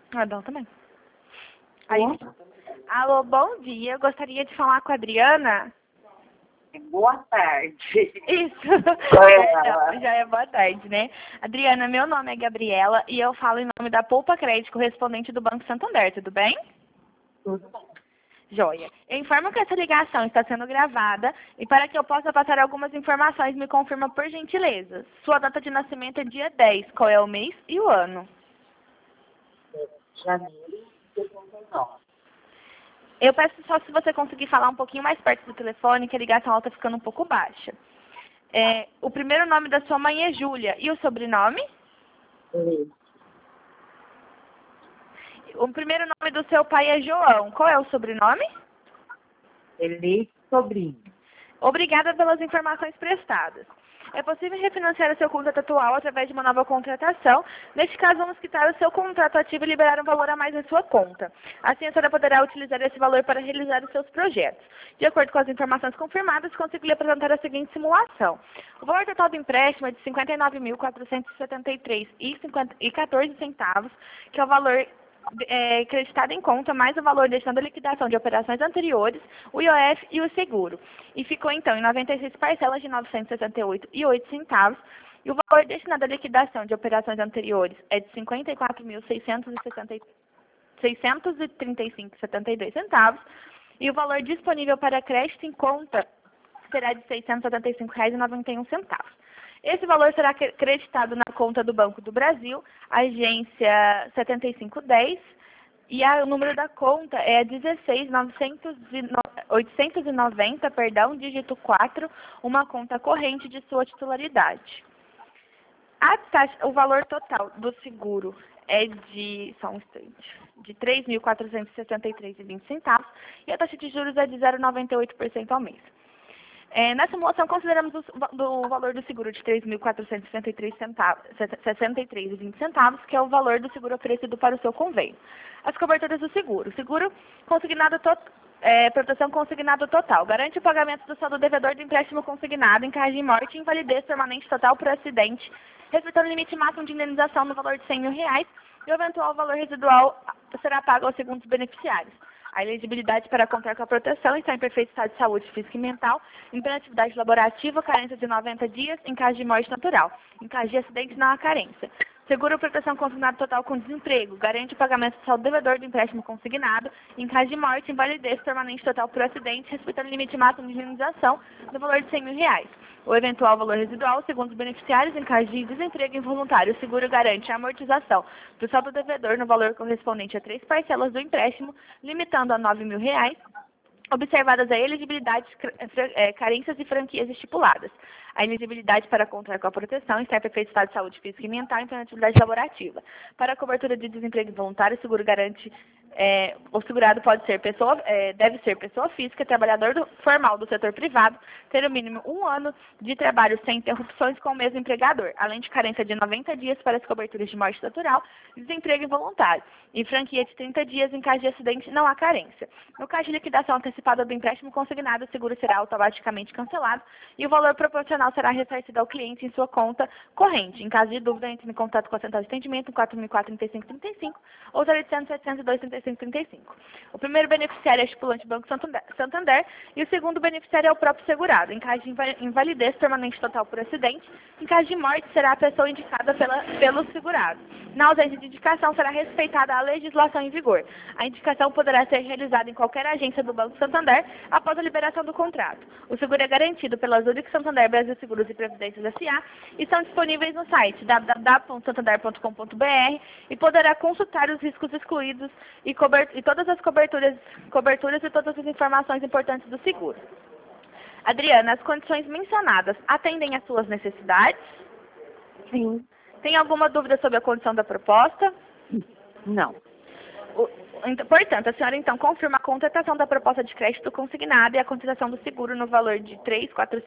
Ah, bom também. Aí, Bom, alô, bom dia. Eu gostaria de falar com a Adriana. boa tarde. Isso. Qual é ela? Já é boa tarde, né? Adriana, meu nome é Gabriela e eu falo em nome da Poupa Crédito, correspondente do Banco Santander, tudo bem? Tudo bem. Joia. Eu informo que essa ligação está sendo gravada e para que eu possa passar algumas informações, me confirma por gentileza. Sua data de nascimento é dia 10. Qual é o mês e o ano? Janeiro de 79. Eu peço só se você conseguir falar um pouquinho mais perto do telefone, que a ligação está ficando um pouco baixa. O primeiro nome da sua mãe é Júlia. E o sobrenome? Ele, O primeiro nome do seu pai é João. Qual é o sobrenome? sobrinho. Obrigada pelas informações prestadas. É possível refinanciar o seu contrato atual através de uma nova contratação. Neste caso, vamos quitar o seu contrato ativo e liberar um valor a mais em sua conta. Assim, a senhora poderá utilizar esse valor para realizar os seus projetos. De acordo com as informações confirmadas, consigo lhe apresentar a seguinte simulação. O valor total do empréstimo é de R$ 59.473,14, que é o valor creditado em conta, mais o valor destinado à liquidação de operações anteriores, o IOF e o seguro. E ficou, então, em 96 parcelas de R$ 968,08. E o valor destinado à liquidação de operações anteriores é de R$ 54.635,72. E o valor disponível para crédito em conta será de R$ 675,91. Esse valor será creditado na conta do Banco do Brasil, agência 7510, e o número da conta é 16.890, perdão, dígito 4, uma conta corrente de sua titularidade. O valor total do seguro é de, só um instante, de R$ 3.473,20, e a taxa de juros é de 0,98% ao mês. Na simulação, consideramos o valor do seguro de R$ 3.463,20, que é o valor do seguro oferecido para o seu convênio. As coberturas do seguro. Seguro consignado proteção consignado total. Garante o pagamento do saldo devedor do empréstimo consignado em caso de morte e invalidez permanente total por acidente, respeitando o limite máximo de indenização no valor de R$ 100 mil, e o eventual valor residual será pago aos segundos beneficiários. A elegibilidade para contar com a proteção está em perfeito estado de saúde física e mental, em plena atividade laborativa, carência de 90 dias, em caso de morte natural. Em caso de acidente, não há carência. Seguro proteção consignado total com desemprego. Garante o pagamento do saldo devedor do empréstimo consignado, em caso de morte, invalidez permanente total por acidente, respeitando o limite máximo de indenização no valor de R$ 100 mil. O eventual valor residual, segundo os beneficiários, em caso de desemprego involuntário, o seguro garante a amortização do saldo devedor no valor correspondente a 3 parcelas do empréstimo, limitando a R$ 9 mil, observadas a elegibilidade, carências e franquias estipuladas. A elegibilidade para contar com a proteção está em perfeito estado de saúde física e mental em plena atividade laborativa. Para a cobertura de desemprego involuntário, o seguro garante, o segurado deve ser pessoa física, trabalhador formal do setor privado, ter no mínimo 1 ano de trabalho sem interrupções com o mesmo empregador, além de carência de 90 dias para as coberturas de morte natural e desemprego involuntário, e franquia de 30 dias em caso de acidente, não há carência. No caso de liquidação antecipada do empréstimo consignado, o seguro será automaticamente cancelado e o valor proporcional será ressarcido ao cliente em sua conta corrente. Em caso de dúvida, entre em contato com a central de atendimento 4004-3535 ou 0800-702-3535. O primeiro beneficiário é o estipulante Banco Santander e o segundo beneficiário é o próprio segurado. Em caso de invalidez permanente total por acidente, em caso de morte, será a pessoa indicada pelo segurado. Na ausência de indicação, será respeitada a legislação em vigor. A indicação poderá ser realizada em qualquer agência do Banco Santander após a liberação do contrato. O seguro é garantido pela Zurich Santander Brasil Seguros e Previdências S.A. e estão disponíveis no site www.santander.com.br e poderá consultar os riscos excluídos e todas as coberturas e todas as informações importantes do seguro. Adriana, as condições mencionadas atendem às suas necessidades? Sim. Tem alguma dúvida sobre a condição da proposta? Não. Portanto, a senhora então confirma a contratação da proposta de crédito consignada e a contratação do seguro no valor de R$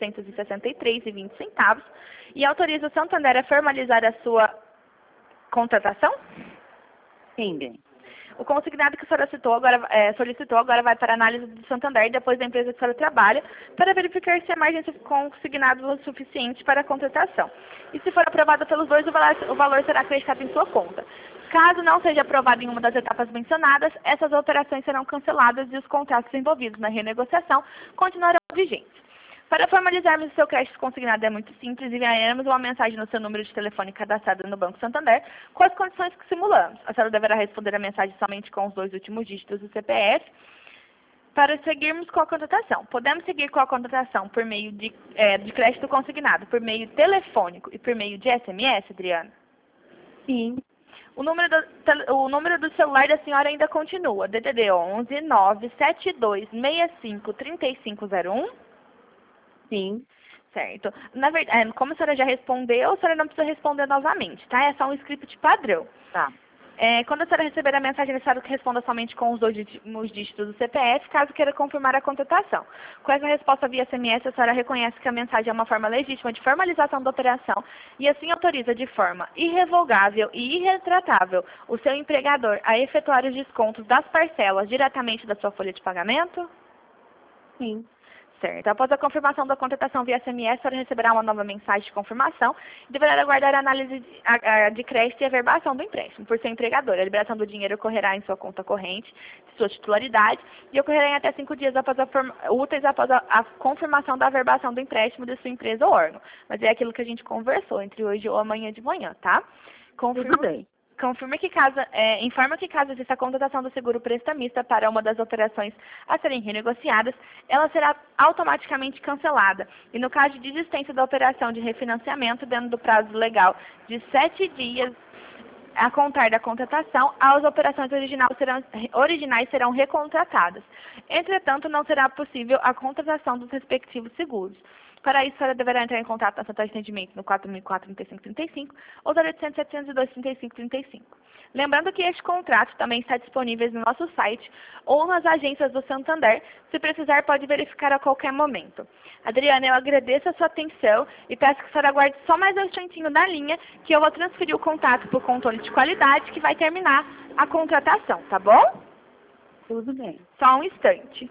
3.463,20 e autoriza o Santander a formalizar a sua contratação? Sim, bem. O consignado que a senhora solicitou agora vai para análise do Santander depois da empresa que a senhora trabalha para verificar se a margem consignada é suficiente para a contratação. E se for aprovada pelos dois, o valor será acreditado em sua conta. Caso não seja aprovado em uma das etapas mencionadas, essas operações serão canceladas e os contratos envolvidos na renegociação continuarão vigentes. Para formalizarmos o seu crédito consignado é muito simples, enviaremos uma mensagem no seu número de telefone cadastrado no Banco Santander com as condições que simulamos. A senhora deverá responder a mensagem somente com os 2 últimos dígitos do CPF para seguirmos com a contratação. Podemos seguir com a contratação por meio de crédito consignado, por meio telefônico e por meio de SMS, Adriana? Sim. O número do celular da senhora ainda continua, DDD 11 972 65 3501? Sim. Certo. Na verdade, como a senhora já respondeu, a senhora não precisa responder novamente, tá? É só um script padrão. Tá. Quando a senhora receber a mensagem, é necessário que responda somente com os 2 últimos dígitos do CPF, caso queira confirmar a contratação. Com essa resposta via SMS, a senhora reconhece que a mensagem é uma forma legítima de formalização da operação e assim autoriza de forma irrevogável e irretratável o seu empregador a efetuar os descontos das parcelas diretamente da sua folha de pagamento? Sim. Certo. Após a confirmação da contratação via SMS, a senhora receberá uma nova mensagem de confirmação e deverá aguardar a análise de crédito e averbação do empréstimo por seu empregador. A liberação do dinheiro ocorrerá em sua conta corrente, de sua titularidade, e ocorrerá em até 5 dias úteis após a confirmação da averbação do empréstimo de sua empresa ou órgão. Mas é aquilo que a gente conversou entre hoje ou amanhã de manhã, tá? Tudo bem. Informa que caso exista a contratação do seguro prestamista para uma das operações a serem renegociadas, ela será automaticamente cancelada. E no caso de desistência da operação de refinanciamento, dentro do prazo legal de 7 dias a contar da contratação, as operações originais serão recontratadas. Entretanto, não será possível a contratação dos respectivos seguros. Para isso, a senhora deverá entrar em contato na central de atendimento no 4004-3535 ou 0800-702-3535. Lembrando que este contrato também está disponível no nosso site ou nas agências do Santander. Se precisar, pode verificar a qualquer momento. Adriana, eu agradeço a sua atenção e peço que a senhora aguarde só mais um instantinho na linha, que eu vou transferir o contato para o controle de qualidade, que vai terminar a contratação, tá bom? Tudo bem. Só um instante.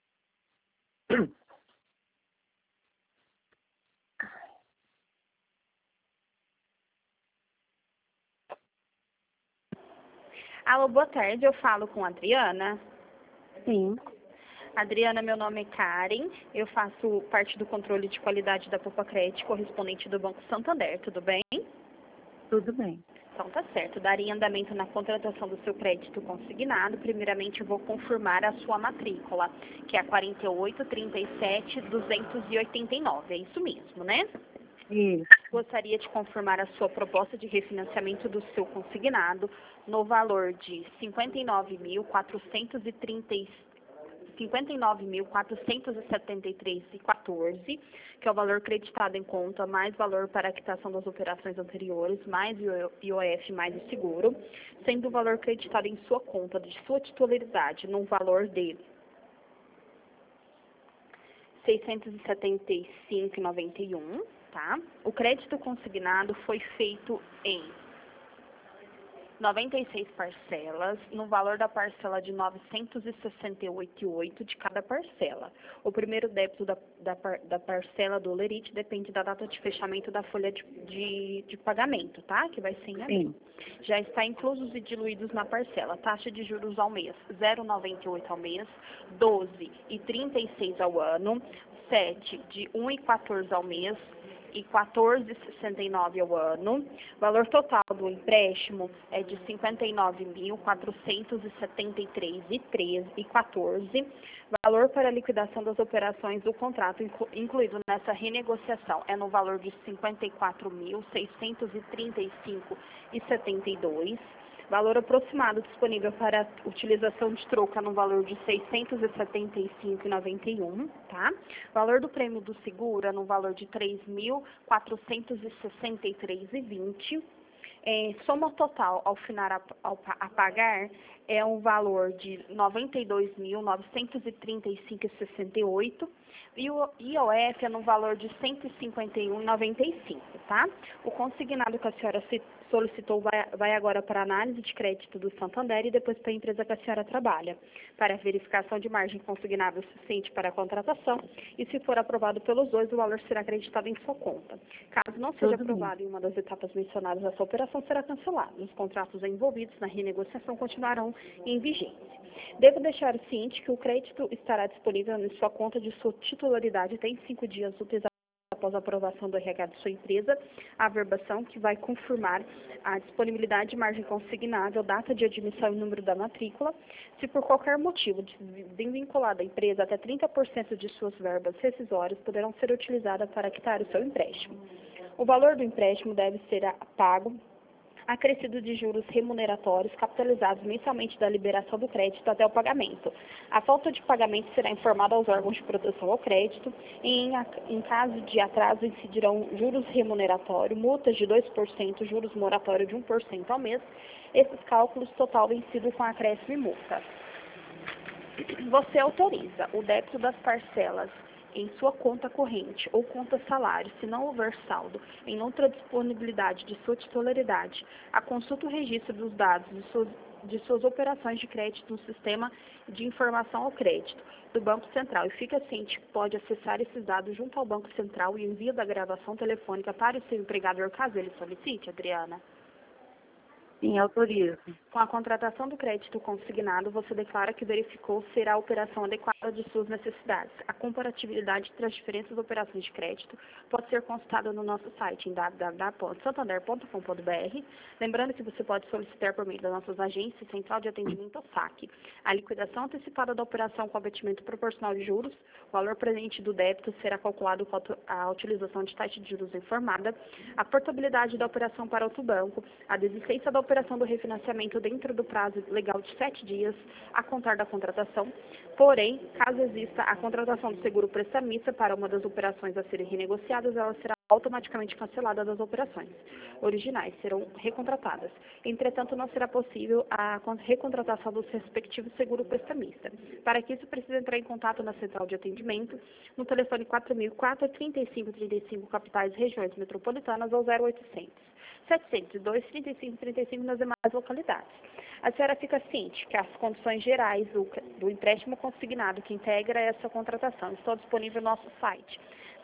Alô, boa tarde, eu falo com a Adriana. Sim. Adriana, meu nome é Karen, eu faço parte do controle de qualidade da Popacred, correspondente do Banco Santander, tudo bem? Tudo bem. Então tá certo, daria andamento na contratação do seu crédito consignado. Primeiramente eu vou confirmar a sua matrícula, que é a 4837-289, é isso mesmo, né? Isso. Gostaria de confirmar a sua proposta de refinanciamento do seu consignado no valor de R$ 59.473,14, que é o valor creditado em conta, mais valor para a quitação das operações anteriores, mais IOF, mais o seguro, sendo o valor creditado em sua conta de sua titularidade num valor de R$ 675,91, tá? O crédito consignado foi feito em 96 parcelas, no valor da parcela de R$ 968,8 de cada parcela. O primeiro débito da parcela do Lerite depende da data de fechamento da folha de pagamento, tá? Que vai ser em abril. Já está inclusos e diluídos na parcela. Taxa de juros ao mês, 0,98 ao mês, 12,36 ao ano, 7 de 1,14 ao mês, e 14,69 ao ano. Valor total do empréstimo é de R$ 59.473,14. Valor para a liquidação das operações do contrato incluído nessa renegociação é no valor de R$ 54.635,72. Valor aproximado disponível para utilização de troca no valor de R$ 675,91, tá? Valor do prêmio do seguro é no valor de R$ 3.463,20. Soma total ao final a pagar é um valor de R$ 92.935,68 e o IOF é no valor de R$ 151,95, tá? O consignado que a senhora solicitou vai agora para a análise de crédito do Santander e depois para a empresa que a senhora trabalha, para a verificação de margem consignável suficiente para a contratação e, se for aprovado pelos dois, o valor será acreditado em sua conta. Caso não seja Tudo bem. aprovado em uma das etapas mencionadas, essa operação será cancelada. Os contratos envolvidos na renegociação continuarão em vigência. Devo deixar ciente que o crédito estará disponível em sua conta de sua titularidade até em 5 dias úteis após a aprovação do RH de sua empresa, a averbação que vai confirmar a disponibilidade de margem consignável, data de admissão e número da matrícula. Se por qualquer motivo desvinculada a empresa, até 30% de suas verbas rescisórias poderão ser utilizadas para quitar o seu empréstimo. O valor do empréstimo deve ser pago acrescido de juros remuneratórios capitalizados mensalmente da liberação do crédito até o pagamento. A falta de pagamento será informada aos órgãos de proteção ao crédito e, em caso de atraso, incidirão juros remuneratórios, multas de 2%, juros moratórios de 1% ao mês. Esses cálculos total vencido com acréscimo e multa. Você autoriza o débito das parcelas em sua conta corrente ou conta salário, se não houver saldo, em outra disponibilidade de sua titularidade, a consulta o registro dos dados de suas operações de crédito no sistema de informação ao crédito do Banco Central e fica ciente que pode acessar esses dados junto ao Banco Central e envio da gravação telefônica para o seu empregador caso ele solicite, Adriana. Sim, autorizo. Com a contratação do crédito consignado, você declara que verificou ser a operação adequada de suas necessidades. A comparatividade entre as diferentes operações de crédito pode ser consultada no nosso site em www.santander.com.br. Lembrando que você pode solicitar por meio das nossas agências Central de Atendimento ao SAC a liquidação antecipada da operação com abatimento proporcional de juros. O valor presente do débito será calculado com a utilização de taxa de juros informada, a portabilidade da operação para outro banco, a desistência da operação do refinanciamento dentro do prazo legal de 7 dias a contar da contratação. Porém, caso exista a contratação do seguro prestamista para uma das operações a serem renegociadas, ela será automaticamente cancelada das operações originais, serão recontratadas. Entretanto, não será possível a recontratação dos respectivos seguro prestamista. Para que isso, precisa entrar em contato na central de atendimento, no telefone 4004-3535, capitais e regiões metropolitanas, ou 0800 702 3535 nas demais localidades. A senhora fica ciente que as condições gerais do empréstimo consignado que integra essa contratação estão disponíveis no nosso site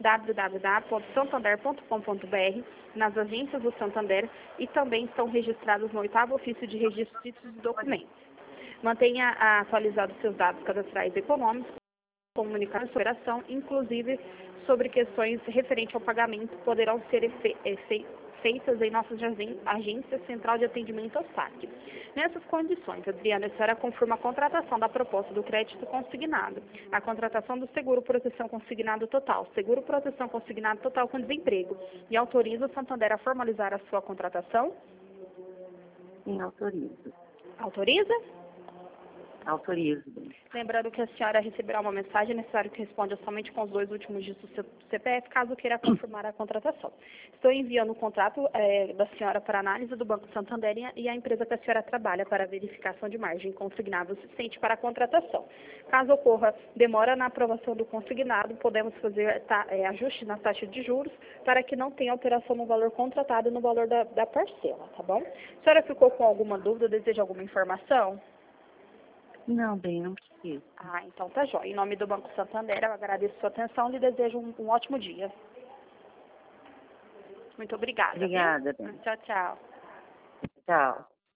www.santander.com.br, nas agências do Santander e também estão registrados no 8º ofício de registro de títulos e documentos. Mantenha atualizados seus dados cadastrais e econômicos, comunicar sua operação, inclusive sobre questões referentes ao pagamento, poderão ser feitas em nossas agências Central de Atendimento ao SAC. Nessas condições, Adriana, a senhora confirma a contratação da proposta do crédito consignado, a contratação do seguro proteção consignado total, seguro proteção consignado total com desemprego, e autoriza o Santander a formalizar a sua contratação? Sim, autorizo. Autoriza? Autorizo. Lembrando que a senhora receberá uma mensagem necessária que responda somente com os 2 últimos dígitos do seu CPF, caso queira confirmar a contratação. Estou enviando o contrato da senhora para análise do Banco Santander e a empresa que a senhora trabalha para verificação de margem consignável suficiente para a contratação. Caso ocorra demora na aprovação do consignado, podemos fazer ajuste na taxa de juros para que não tenha alteração no valor contratado e no valor da parcela, tá bom? A senhora ficou com alguma dúvida, deseja alguma informação? Não, bem, não preciso. Ah, então tá jóia. Em nome do Banco Santander, eu agradeço a sua atenção e lhe desejo um ótimo dia. Muito obrigada. Obrigada, bem. Tchau, tchau. Tchau.